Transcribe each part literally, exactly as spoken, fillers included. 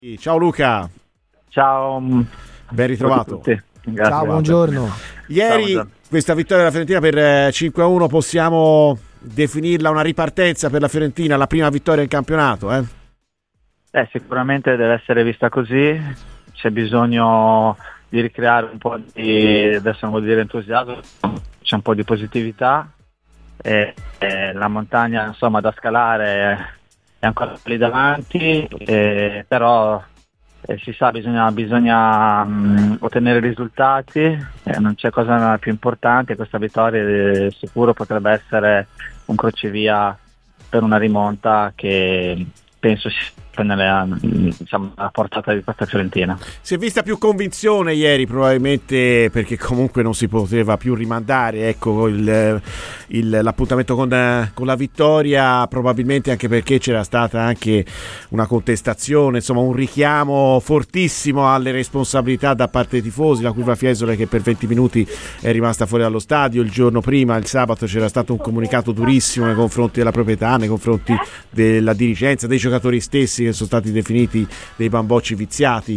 Ciao Luca. Ciao. Ben ritrovato. Grazie. Ciao, buongiorno. Ieri Ciao, questa vittoria della Fiorentina per cinque a uno possiamo definirla una ripartenza per la Fiorentina, la prima vittoria in campionato, eh? Eh, sicuramente deve essere vista così, c'è bisogno di ricreare un po' di, adesso non vuol dire entusiasmo, c'è un po' di positività, e, e la montagna insomma da scalare è ancora lì davanti, e, però eh, si sa, bisogna, bisogna mh, ottenere risultati, eh, non c'è cosa più importante, questa vittoria eh, sicuro potrebbe essere un crocevia per una rimonta che penso sia nella, diciamo, alla portata di questa Fiorentina. Si è vista più convinzione ieri, probabilmente perché comunque non si poteva più rimandare, ecco, il, il, l'appuntamento con, con la vittoria, probabilmente anche perché c'era stata anche una contestazione, insomma un richiamo fortissimo alle responsabilità da parte dei tifosi, la curva Fiesole che per venti minuti è rimasta fuori dallo stadio. Il giorno prima, il sabato, c'era stato un comunicato durissimo nei confronti della proprietà, nei confronti della dirigenza, dei giocatori stessi che sono stati definiti dei bambocci viziati.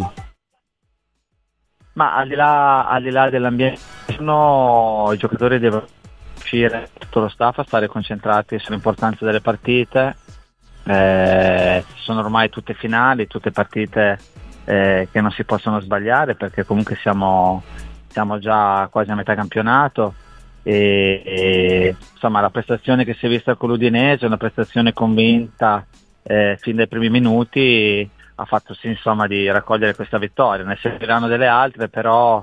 Ma al di là, al di là dell'ambiente, no, i giocatori devono uscire, tutto lo staff, a stare concentrati sull'importanza delle partite. Eh, sono ormai tutte finali, tutte partite eh, che non si possono sbagliare, perché comunque siamo, siamo già quasi a metà campionato. E, e insomma la prestazione che si è vista con l'Udinese è una prestazione convinta eh, fin dai primi minuti, ha fatto sì insomma di raccogliere questa vittoria. Ne serviranno delle altre, però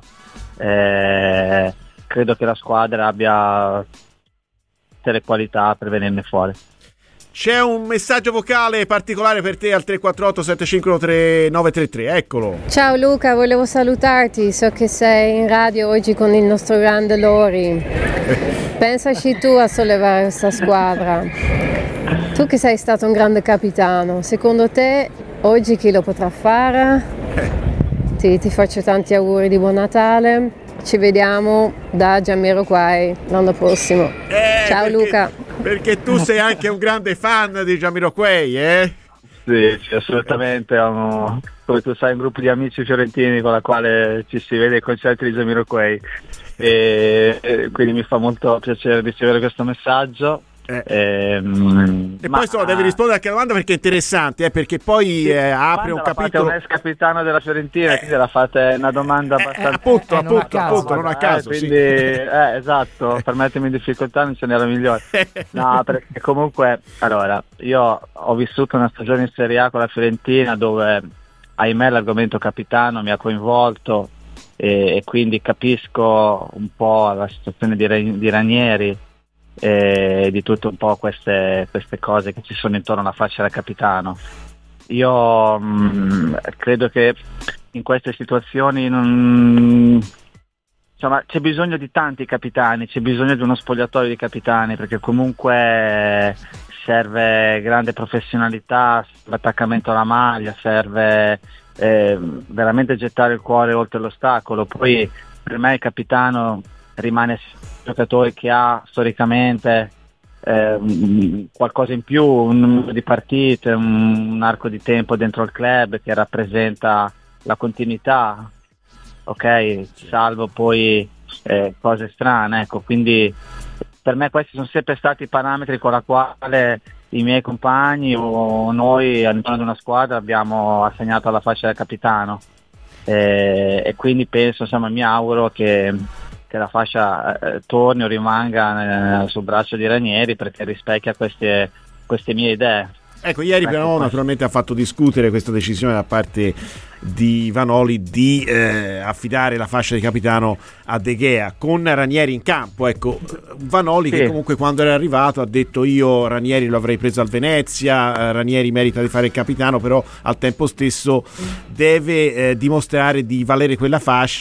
eh, credo che la squadra abbia tutte le qualità per venirne fuori. C'è un messaggio vocale particolare per te al tre quattro otto sette cinque uno tre nove tre tre, eccolo. Ciao Luca, volevo salutarti, so che sei in radio oggi con il nostro grande Lori. Pensaci tu a sollevare questa squadra. Tu che sei stato un grande capitano, secondo te oggi chi lo potrà fare? Ti, ti faccio tanti auguri di buon Natale. Ci vediamo da Jamiroquai l'anno prossimo. Eh, Ciao perché, Luca. Perché tu sei anche un grande fan di Jamiroquai, eh? Sì, sì, assolutamente. Amo, come tu sai, un gruppo di amici fiorentini con la quale ci si vede ai concerti di Jamiroquai, e, e quindi mi fa molto piacere ricevere questo messaggio. Eh. Ehm, e ma, poi so, devi rispondere anche alla domanda perché è interessante, eh, perché poi sì, eh, apre un capitolo. Un ex capitano della Fiorentina, eh, quindi la fate una domanda abbastanza eh, appunto, eh, appunto, non appunto, non a caso, eh, sì. quindi eh, esatto, per mettermi in difficoltà non ce n'era migliore. No, perché comunque allora io ho vissuto una stagione in Serie A con la Fiorentina dove ahimè l'argomento capitano mi ha coinvolto, e, e quindi capisco un po' la situazione di, di Ranieri e di tutte un po' queste, queste cose che ci sono intorno alla fascia da capitano. Io mh, credo che in queste situazioni non, insomma, c'è bisogno di tanti capitani, c'è bisogno di uno spogliatoio di capitani, perché comunque serve grande professionalità, serve attaccamento alla maglia, serve eh, veramente gettare il cuore oltre l'ostacolo. Poi per me il capitano rimane un giocatore che ha storicamente eh, qualcosa in più, un numero di partite, un, un arco di tempo dentro il club che rappresenta la continuità, ok, salvo poi eh, cose strane, ecco. Quindi per me questi sono sempre stati i parametri con la quale i miei compagni o noi all'interno di una squadra abbiamo assegnato alla fascia del capitano, e, e quindi penso, insomma, mi auguro che che la fascia eh, torni o rimanga eh, sul braccio di Ranieri, perché rispecchia queste, queste mie idee. Ecco, ieri però naturalmente ha fatto discutere questa decisione da parte di Vanoli di eh, affidare la fascia di capitano a De Gea con Ranieri in campo. Ecco, Vanoli sì, che comunque quando era arrivato ha detto io Ranieri lo avrei preso al Venezia, eh, Ranieri merita di fare il capitano, però al tempo stesso deve eh, dimostrare di valere quella fascia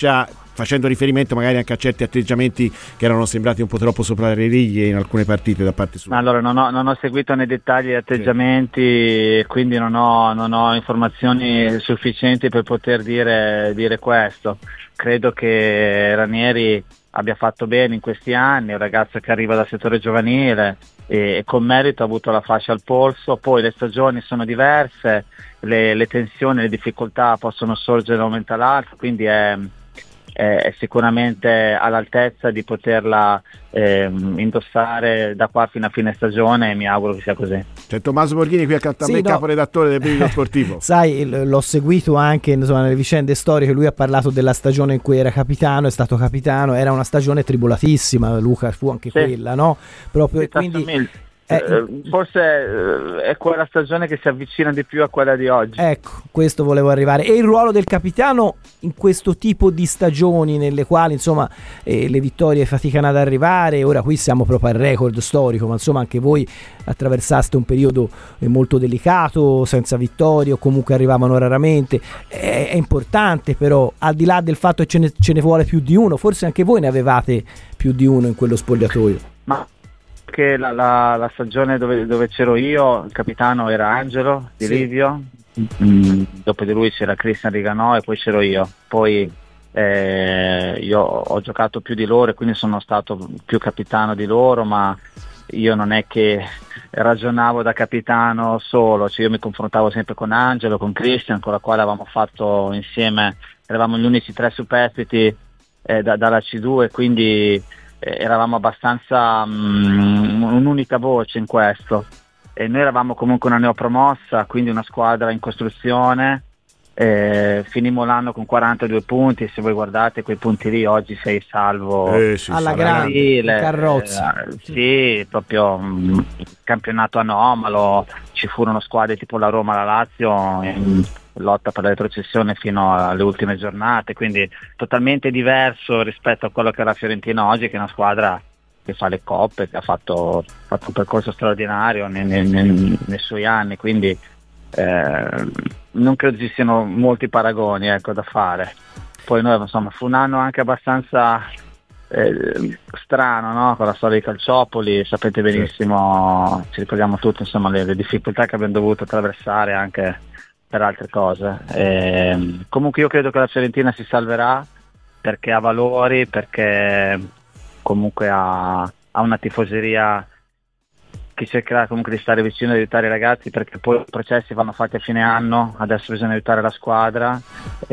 facendo riferimento magari anche a certi atteggiamenti che erano sembrati un po' troppo sopra le righe in alcune partite da parte sua. Allora non ho, non ho seguito nei dettagli gli atteggiamenti, sì. Quindi non ho, non ho informazioni sufficienti per poter dire, dire questo. Credo che Ranieri abbia fatto bene in questi anni, è un ragazzo che arriva dal settore giovanile e, e con merito ha avuto la fascia al polso. Poi le stagioni sono diverse, le, le tensioni, le difficoltà possono sorgere da un momento all'altro, quindi è, è, è sicuramente all'altezza di poterla eh, indossare da qua fino a fine stagione, e mi auguro che sia così. C'è Tommaso Borghini qui accanto a sì, me, no. caporedattore del Brivio Sportivo. Sai, l'ho seguito anche, insomma, nelle vicende storiche. Lui ha parlato della stagione in cui era capitano, è stato capitano, era una stagione tribolatissima, Luca, fu anche sì. quella, no? Proprio, sì, quindi Eh, forse eh, è quella stagione che si avvicina di più a quella di oggi. Ecco, questo volevo arrivare. E il ruolo del capitano in questo tipo di stagioni nelle quali insomma eh, le vittorie faticano ad arrivare. Ora qui siamo proprio al record storico, ma insomma anche voi attraversaste un periodo eh, molto delicato, senza vittorie o comunque arrivavano raramente. È, è importante, però, al di là del fatto che ce ne, ce ne vuole più di uno, forse anche voi ne avevate più di uno in quello spogliatoio. Ma che la, la, la stagione dove, dove c'ero io, il capitano era Angelo Di Livio, sì. mm, dopo di lui c'era Cristian Riganò e poi c'ero io. Poi eh, io ho giocato più di loro e quindi sono stato più capitano di loro, ma io non è che ragionavo da capitano solo, cioè io mi confrontavo sempre con Angelo, con Cristian, con la quale avevamo fatto insieme, eravamo gli unici tre superstiti eh, da, dalla C due, quindi eravamo abbastanza um, un'unica voce in questo, e noi eravamo comunque una neopromossa, quindi una squadra in costruzione. Eh, finimmo l'anno con quarantadue punti, se voi guardate quei punti lì oggi sei salvo eh, sì, alla grande carrozza, eh, sì, proprio um, campionato anomalo, ci furono squadre tipo la Roma, la Lazio in lotta per la retrocessione fino alle ultime giornate, quindi totalmente diverso rispetto a quello che è la Fiorentina oggi, che è una squadra che fa le coppe, che ha fatto, fatto un percorso straordinario nei, nei, nei, nei suoi anni, quindi eh, non credo ci siano molti paragoni, ecco, da fare. Poi noi insomma fu un anno anche abbastanza eh, strano, no? Con la storia di Calciopoli, sapete benissimo, ci ricordiamo tutti insomma le, le difficoltà che abbiamo dovuto attraversare anche per altre cose. E, comunque io credo che la Fiorentina si salverà perché ha valori, perché comunque ha, ha una tifoseria che cercherà comunque di stare vicino, di aiutare i ragazzi, perché poi i processi vanno fatti a fine anno, adesso bisogna aiutare la squadra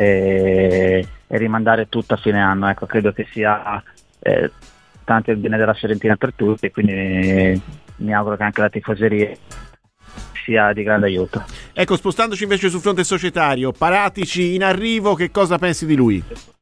e, e rimandare tutto a fine anno. Ecco, credo che sia eh, tanto il bene della Fiorentina per tutti, quindi mi auguro che anche la tifoseria sia di grande aiuto. Ecco, spostandoci invece sul fronte societario, Paratici in arrivo, che cosa pensi di lui?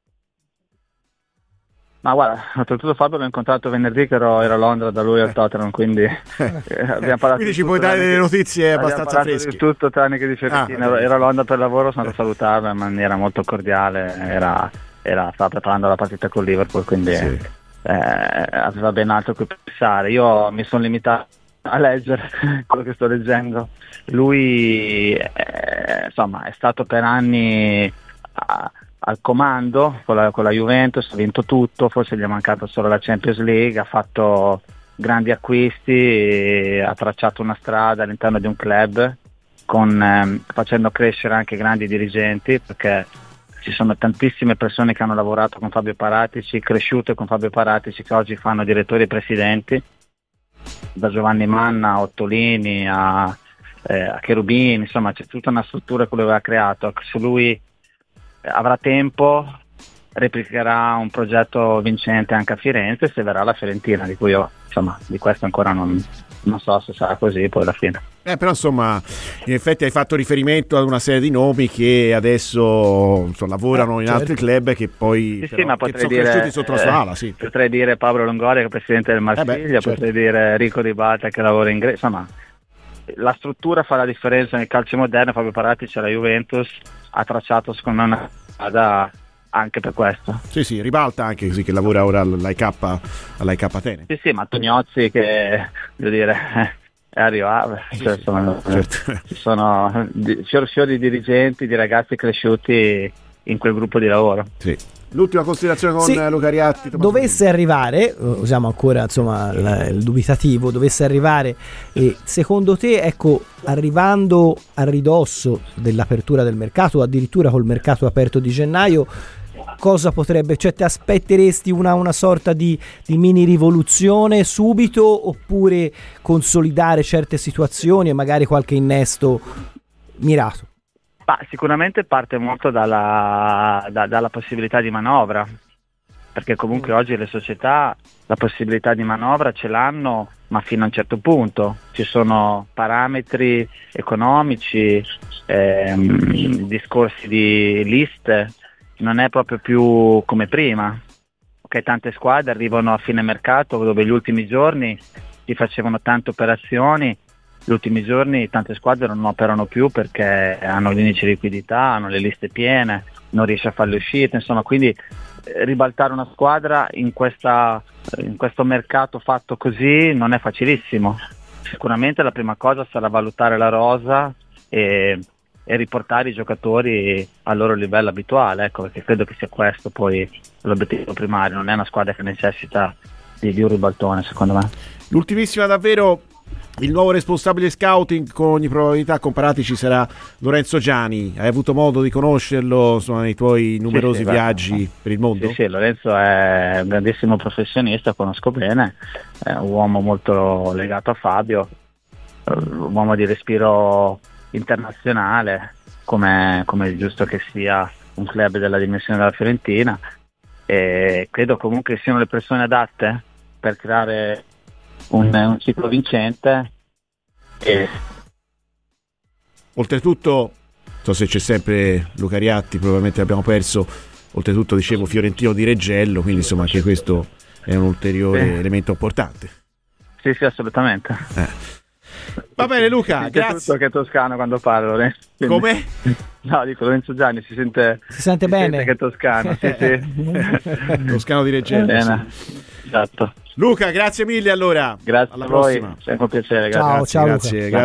Ma guarda, oltretutto Fabio l'ho incontrato venerdì che ero, ero a Londra da lui al Tottenham, quindi eh, abbiamo parlato. Quindi ci puoi dare delle notizie abbastanza fresche. Di tutto tranne che di Fiorentina. Ah, ero a Londra per lavoro, sono andato a salutarlo in maniera molto cordiale, era, era, stava preparando la partita con Liverpool, quindi sì. eh, aveva ben altro a cui pensare. Io mi sono limitato a leggere quello che sto leggendo. Lui eh, insomma è stato per anni a, al comando con la, con la Juventus, ha vinto tutto, forse gli è mancato solo la Champions League, ha fatto grandi acquisti, ha tracciato una strada all'interno di un club con, eh, facendo crescere anche grandi dirigenti, perché ci sono tantissime persone che hanno lavorato con Fabio Paratici, cresciute con Fabio Paratici, che oggi fanno direttori e presidenti, da Giovanni Manna a Ottolini a, eh, a Cherubini, insomma c'è tutta una struttura che lui aveva creato. Se lui avrà tempo replicherà un progetto vincente anche a Firenze, se verrà la Fiorentina, di cui io insomma di questo ancora non, non so se sarà così poi alla fine. Eh, però insomma in effetti hai fatto riferimento ad una serie di nomi che adesso insomma, lavorano eh, in certo. altri club che poi sì, però, sì, ma che potrei sono dire, cresciuti sotto la sua ala, sì. Potrei dire Paolo Longoria che è presidente del Marsiglia, eh beh, certo. Potrei dire Rico Di Bata che lavora in Grecia, insomma la struttura fa la differenza nel calcio moderno. Fabio Paratici alla Juventus ha tracciato secondo me una strada anche per questo. Sì, sì, Ribalta anche così che lavora ora all'A I K, all'A I K Atene. Sì, sì, ma Tognozzi che devo dire è arrivato, sì, cioè, sì, sono, certo. Ci sono fior fior di dirigenti, di ragazzi cresciuti in quel gruppo di lavoro. Sì. l'ultima considerazione con sì, Luca Riatti. Dovesse arrivare, usiamo ancora insomma il, il dubitativo, dovesse arrivare, e secondo te, ecco, arrivando a ridosso dell'apertura del mercato, addirittura col mercato aperto di gennaio, cosa potrebbe, cioè ti aspetteresti una, una sorta di, di mini rivoluzione subito, oppure consolidare certe situazioni e magari qualche innesto mirato? Ma sicuramente parte molto dalla, da, dalla possibilità di manovra, perché comunque oggi le società la possibilità di manovra ce l'hanno, ma fino a un certo punto. Ci sono parametri economici, ehm, discorsi di liste, non è proprio più come prima. Okay, tante squadre arrivano a fine mercato dove gli ultimi giorni si facevano tante operazioni. Gli ultimi giorni tante squadre non operano più perché hanno gli indici di liquidità, hanno le liste piene, non riesce a fare le uscite, insomma, quindi eh, ribaltare una squadra in, questa, in questo mercato fatto così non è facilissimo. Sicuramente la prima cosa sarà valutare la rosa e, e riportare i giocatori al loro livello abituale, ecco, perché credo che sia questo poi l'obiettivo primario, non è una squadra che necessita di, di un ribaltone, secondo me. L'ultimissima davvero. Il nuovo responsabile scouting con ogni probabilità con Paratici sarà Lorenzo Giani. Hai avuto modo di conoscerlo, insomma, nei tuoi numerosi sì, sì, viaggi beh, per il mondo? Sì, sì, Lorenzo è un grandissimo professionista, conosco bene, è un uomo molto legato a Fabio, un uomo di respiro internazionale, come, come è giusto che sia un club della dimensione della Fiorentina, e credo comunque siano le persone adatte per creare Un, un ciclo vincente. E oltretutto, non so se c'è sempre Luca Riatti, probabilmente abbiamo perso, oltretutto dicevo fiorentino di Reggello, quindi insomma anche questo è un ulteriore sì. elemento importante. Sì, sì, assolutamente. Eh. Va bene Luca, si grazie. Tutto che è toscano quando parlo. Eh? Quindi... Come? No, dico Lorenzo Gianni si sente, si sente si bene. Sente che è toscano, sì, sì. Toscano di Reggello. Bene. Sì. Esatto. Luca, grazie mille allora. Grazie alla a voi, prossima. sempre un piacere. Grazie. Ciao, ciao grazie, Luca. Grazie.